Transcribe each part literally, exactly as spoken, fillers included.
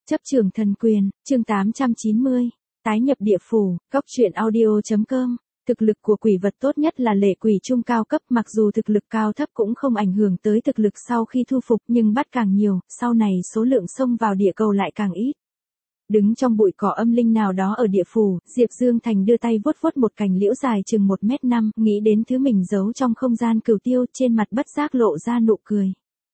Chấp trường thần quyền, chương tám trăm chín mươi. Tái nhập địa phủ, góc truyện audio.com. Thực lực của quỷ vật tốt nhất là lệ quỷ trung cao cấp, mặc dù thực lực cao thấp cũng không ảnh hưởng tới thực lực sau khi thu phục, nhưng bắt càng nhiều, sau này số lượng xông vào địa cầu lại càng ít. Đứng trong bụi cỏ âm linh nào đó ở địa phủ, Diệp Dương Thành đưa tay vuốt vuốt một cành liễu dài chừng một mét năm, nghĩ đến thứ mình giấu trong không gian cửu tiêu, trên mặt bất giác lộ ra nụ cười.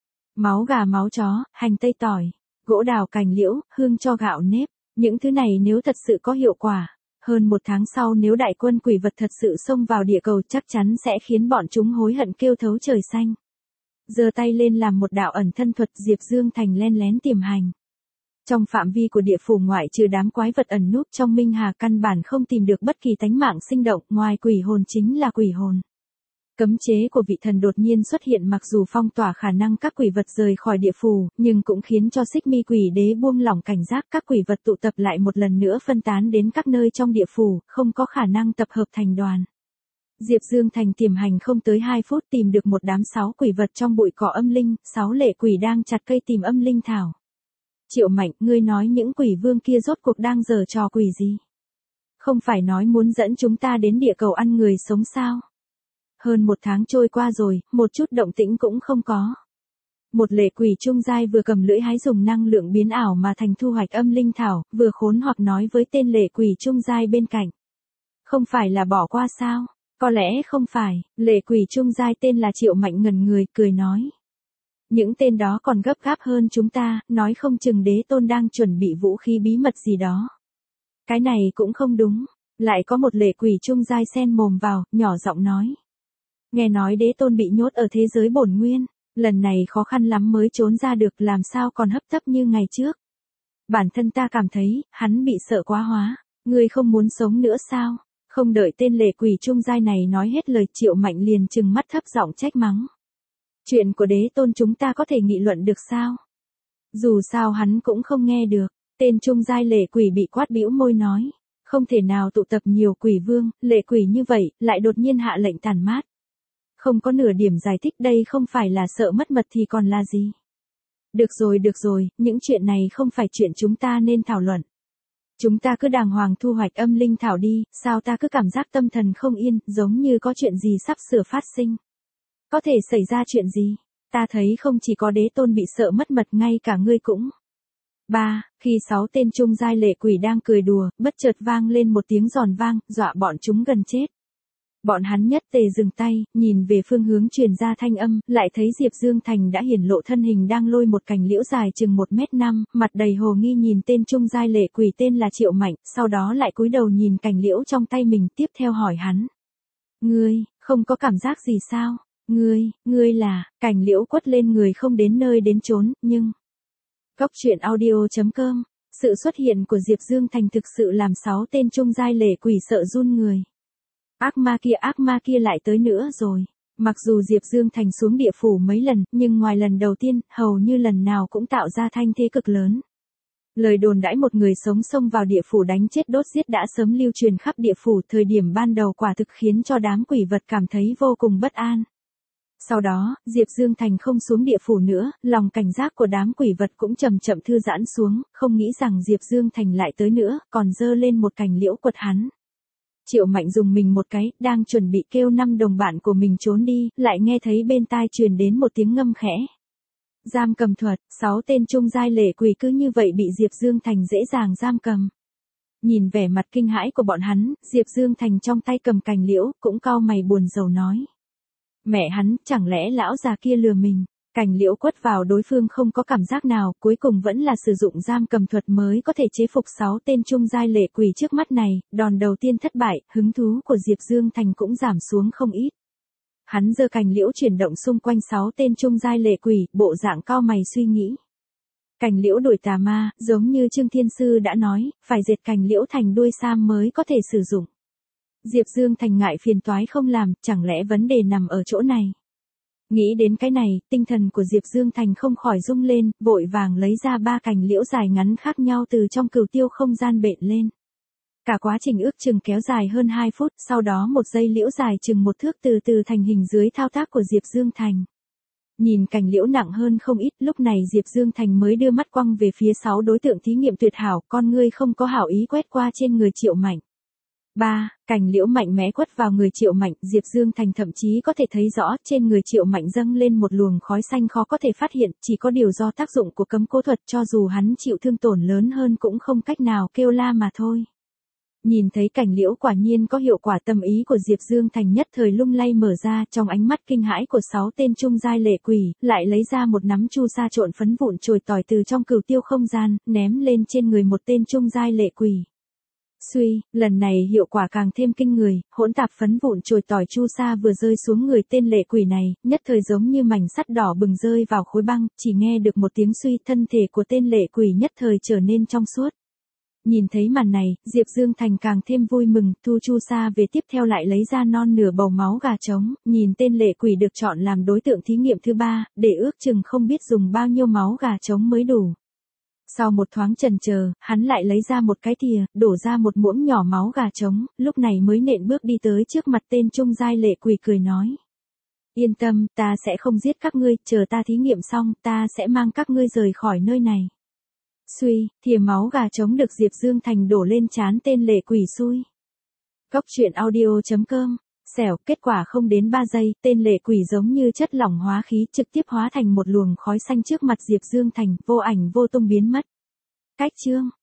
Máu gà máu chó, hành tây tỏi, gỗ đào cành liễu, hương cho gạo nếp, những thứ này nếu thật sự có hiệu quả, hơn một tháng sau nếu đại quân quỷ vật thật sự xông vào địa cầu chắc chắn sẽ khiến bọn chúng hối hận kêu thấu trời xanh. Giơ tay lên làm một đạo ẩn thân thuật, Diệp Dương Thành len lén tiềm hành. Trong phạm vi của địa phủ ngoại trừ đám quái vật ẩn núp trong minh hà căn bản không tìm được bất kỳ tánh mạng sinh động, ngoài quỷ hồn chính là quỷ hồn. Cấm chế của vị thần đột nhiên xuất hiện, mặc dù phong tỏa khả năng các quỷ vật rời khỏi địa phủ, nhưng cũng khiến cho Xích Mi Quỷ Đế buông lỏng cảnh giác, các quỷ vật tụ tập lại một lần nữa phân tán đến các nơi trong địa phủ, không có khả năng tập hợp thành đoàn. Diệp Dương Thành tiềm hành không tới hai phút tìm được một đám sáu quỷ vật trong bụi cỏ âm linh, sáu lệ quỷ đang chặt cây tìm âm linh thảo. Triệu Mạnh, ngươi nói những quỷ vương kia rốt cuộc đang giở trò quỷ gì? Không phải nói muốn dẫn chúng ta đến địa cầu ăn người sống sao? Hơn một tháng trôi qua rồi, một chút động tĩnh cũng không có. Một lệ quỷ trung giai vừa cầm lưỡi hái dùng năng lượng biến ảo mà thành thu hoạch âm linh thảo, vừa khốn hoặc nói với tên lệ quỷ trung giai bên cạnh. Không phải là bỏ qua sao? Có lẽ không phải, lệ quỷ trung giai tên là Triệu Mạnh ngẩn người, cười nói. Những tên đó còn gấp gáp hơn chúng ta, nói không chừng đế tôn đang chuẩn bị vũ khí bí mật gì đó. Cái này cũng không đúng, lại có một lệ quỷ trung giai xen mồm vào, nhỏ giọng nói. Nghe nói đế tôn bị nhốt ở thế giới bổn nguyên, lần này khó khăn lắm mới trốn ra được, làm sao còn hấp tấp như ngày trước. Bản thân ta cảm thấy, hắn bị sợ quá hóa, ngươi không muốn sống nữa sao? Không đợi tên lệ quỷ trung giai này nói hết lời, Triệu Mạnh liền trừng mắt thấp giọng trách mắng. Chuyện của đế tôn chúng ta có thể nghị luận được sao? Dù sao hắn cũng không nghe được, tên trung giai lệ quỷ bị quát bĩu môi nói. Không thể nào tụ tập nhiều quỷ vương, lệ quỷ như vậy, lại đột nhiên hạ lệnh tàn mát. Không có nửa điểm giải thích, đây không phải là sợ mất mật thì còn là gì? Được rồi được rồi, những chuyện này không phải chuyện chúng ta nên thảo luận. Chúng ta cứ đàng hoàng thu hoạch âm linh thảo đi, sao ta cứ cảm giác tâm thần không yên, giống như có chuyện gì sắp sửa phát sinh. Có thể xảy ra chuyện gì? Ta thấy không chỉ có đế tôn bị sợ mất mật, ngay cả ngươi cũng. Ba, khi sáu tên trung giai lệ quỷ đang cười đùa, bất chợt vang lên một tiếng giòn vang, dọa bọn chúng gần chết. Bọn hắn nhất tề dừng tay, nhìn về phương hướng truyền ra thanh âm, lại thấy Diệp Dương Thành đã hiển lộ thân hình đang lôi một cành liễu dài chừng một mét năm, mặt đầy hồ nghi nhìn tên trung giai lệ quỷ tên là Triệu Mạnh, sau đó lại cúi đầu nhìn cành liễu trong tay mình, tiếp theo hỏi hắn. Ngươi, không có cảm giác gì sao? Ngươi, ngươi là, cành liễu quất lên người không đến nơi đến chốn, nhưng... Góc truyện audio.com, sự xuất hiện của Diệp Dương Thành thực sự làm sáu tên trung giai lệ quỷ sợ run người. Ác ma kia ác ma kia lại tới nữa rồi. Mặc dù Diệp Dương Thành xuống địa phủ mấy lần, nhưng ngoài lần đầu tiên, hầu như lần nào cũng tạo ra thanh thế cực lớn. Lời đồn đãi một người sống xông vào địa phủ đánh chết đốt giết đã sớm lưu truyền khắp địa phủ, thời điểm ban đầu quả thực khiến cho đám quỷ vật cảm thấy vô cùng bất an. Sau đó, Diệp Dương Thành không xuống địa phủ nữa, lòng cảnh giác của đám quỷ vật cũng chậm chậm thư giãn xuống, không nghĩ rằng Diệp Dương Thành lại tới nữa, còn giơ lên một cành liễu quật hắn. Triệu Mạnh dùng mình một cái, đang chuẩn bị kêu năm đồng bạn của mình trốn đi, lại nghe thấy bên tai truyền đến một tiếng ngâm khẽ. Giam cầm thuật, sáu tên trung giai lệ quỷ cứ như vậy bị Diệp Dương Thành dễ dàng giam cầm. Nhìn vẻ mặt kinh hãi của bọn hắn, Diệp Dương Thành trong tay cầm cành liễu, cũng cau mày buồn rầu nói. Mẹ hắn, chẳng lẽ lão già kia lừa mình? Cành liễu quất vào đối phương không có cảm giác nào, cuối cùng vẫn là sử dụng giam cầm thuật mới có thể chế phục sáu tên trung giai lệ quỷ trước mắt này, đòn đầu tiên thất bại, hứng thú của Diệp Dương Thành cũng giảm xuống không ít. Hắn giơ cành liễu chuyển động xung quanh sáu tên trung giai lệ quỷ, bộ dạng cau mày suy nghĩ. Cành liễu đuổi tà ma, giống như Trương Thiên Sư đã nói, phải dệt cành liễu thành đuôi sam mới có thể sử dụng. Diệp Dương Thành ngại phiền toái không làm, chẳng lẽ vấn đề nằm ở chỗ này? Nghĩ đến cái này, tinh thần của Diệp Dương Thành không khỏi rung lên, vội vàng lấy ra ba cành liễu dài ngắn khác nhau từ trong cửu tiêu không gian bện lên. Cả quá trình ước chừng kéo dài hơn hai phút, sau đó một dây liễu dài chừng một thước từ từ thành hình dưới thao tác của Diệp Dương Thành. Nhìn cảnh liễu nặng hơn không ít, lúc này Diệp Dương Thành mới đưa mắt quăng về phía sáu đối tượng thí nghiệm tuyệt hảo, con ngươi không có hảo ý quét qua trên người Triệu Mạnh. ba. Cảnh liễu mạnh mẽ quất vào người Triệu Mạnh, Diệp Dương Thành thậm chí có thể thấy rõ trên người Triệu Mạnh dâng lên một luồng khói xanh khó có thể phát hiện, chỉ có điều do tác dụng của cấm cố thuật cho dù hắn chịu thương tổn lớn hơn cũng không cách nào kêu la mà thôi. Nhìn thấy cảnh liễu quả nhiên có hiệu quả, tâm ý của Diệp Dương Thành nhất thời lung lay mở ra, trong ánh mắt kinh hãi của sáu tên trung giai lệ quỷ, lại lấy ra một nắm chu sa trộn phấn vụn chồi tỏi từ trong cửu tiêu không gian, ném lên trên người một tên trung giai lệ quỷ. Suy, lần này hiệu quả càng thêm kinh người, hỗn tạp phấn vụn chồi tỏi chu sa vừa rơi xuống người tên lệ quỷ này, nhất thời giống như mảnh sắt đỏ bừng rơi vào khối băng, chỉ nghe được một tiếng suy, thân thể của tên lệ quỷ nhất thời trở nên trong suốt. Nhìn thấy màn này, Diệp Dương Thành càng thêm vui mừng, thu chu sa về tiếp theo lại lấy ra non nửa bầu máu gà trống, nhìn tên lệ quỷ được chọn làm đối tượng thí nghiệm thứ ba, để ước chừng không biết dùng bao nhiêu máu gà trống mới đủ. Sau một thoáng chần chờ, hắn lại lấy ra một cái thìa, đổ ra một muỗng nhỏ máu gà trống, lúc này mới nện bước đi tới trước mặt tên trung giai lệ quỷ cười nói. Yên tâm, ta sẽ không giết các ngươi, chờ ta thí nghiệm xong, ta sẽ mang các ngươi rời khỏi nơi này. Suy, thìa máu gà trống được Diệp Dương Thành đổ lên trán tên lệ quỷ xui. Cốc truyện audio chấm com. Xẻo, kết quả không đến ba giây, tên lệ quỷ giống như chất lỏng hóa khí trực tiếp hóa thành một luồng khói xanh trước mặt Diệp Dương Thành, vô ảnh vô tung biến mất. Cách chương